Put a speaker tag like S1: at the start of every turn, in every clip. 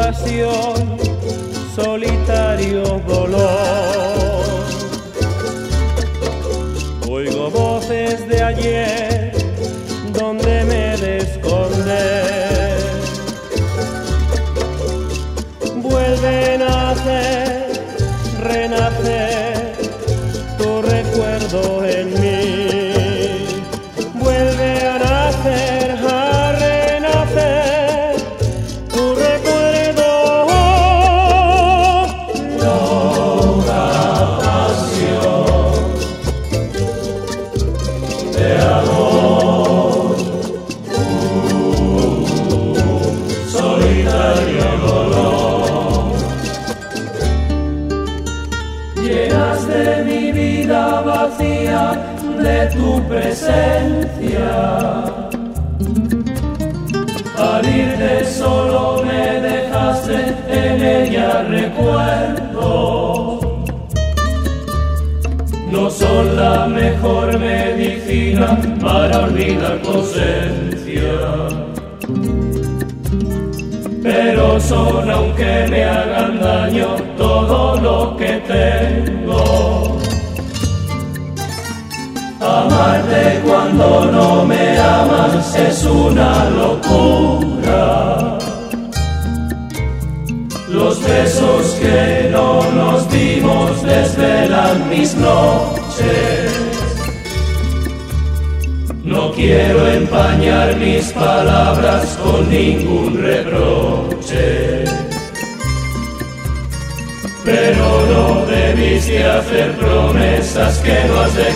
S1: pasión, solitario dolor. Oigo voces de ayer donde me de esconder. Vuelven a hacer renacer tu recuerdo en mí. Vuelve a nacer, a renacer tu recuerdo. Loca pasión de amor, solitario dolor. Llenas de mi vida vacía de tu presencia. Al irte solo me dejaste en ella recuerdos. No son la mejor medicina para olvidar tu ausencia, pero son, aunque me hagan daño, todo lo que tengo. Amarte cuando no me amas es una locura. Los besos que no nos dimos desvelan mis noches. No quiero empañar mis palabras con ningún reproche, pero no debiste hacer promesas que no has de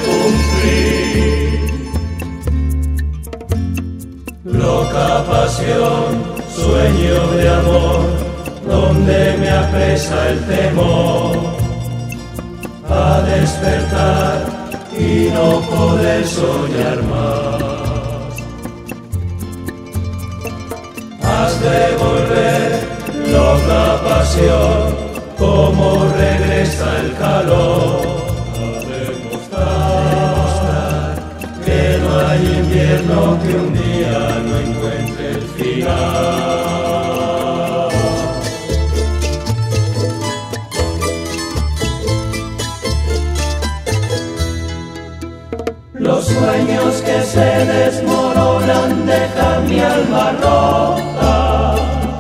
S1: cumplir. Loca pasión, sueño de amor, donde me apresa el temor a despertar y no poder soñar más. Has de volver, loca pasión, como regresa el calor, a demostrar que no hay invierno que un día no encuentre el final. Los sueños que se desmoronan dejan mi alma rota.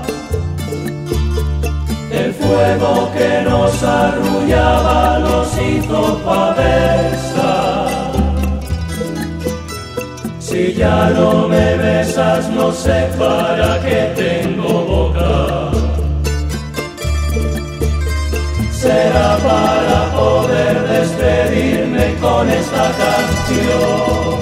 S1: El fuego que nos arrullaba los hizo pavesas. Si ya no me besas, no sé para qué tengo boca. Será para poder despedirme con esta canción.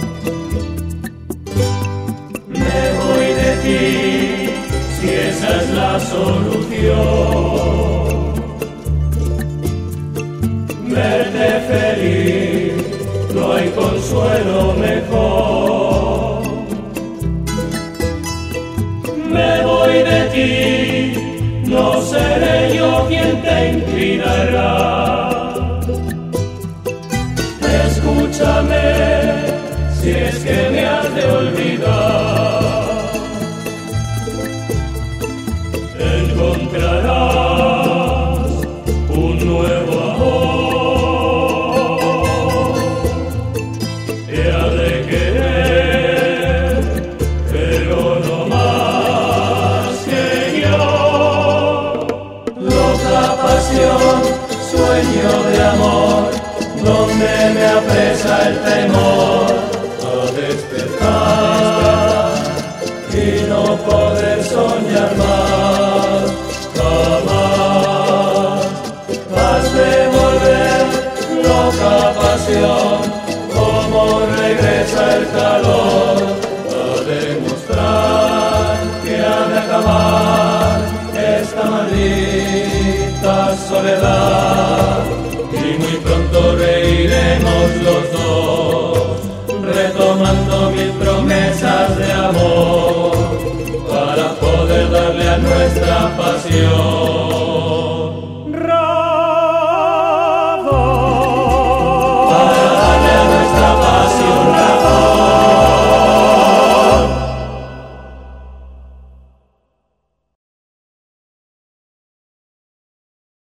S1: Me voy de ti, si esa es la solución. Verte feliz, no hay consuelo mejor. Me voy de ti, no seré yo quien te inclinará. Escúchame, si es que me has de olvidar. Encontrarás un nuevo amor. Te ha de querer, pero no más que yo. Loca pasión, sueño de amor, donde me apresa el temor a despertar y no poder soñar más, jamás. Has de volver, loca pasión, como regresa el calor, a demostrar que ha de acabar esta maldita soledad. Y muy pronto reiremos los dos, retomando mil promesas de amor, para poder darle a nuestra pasión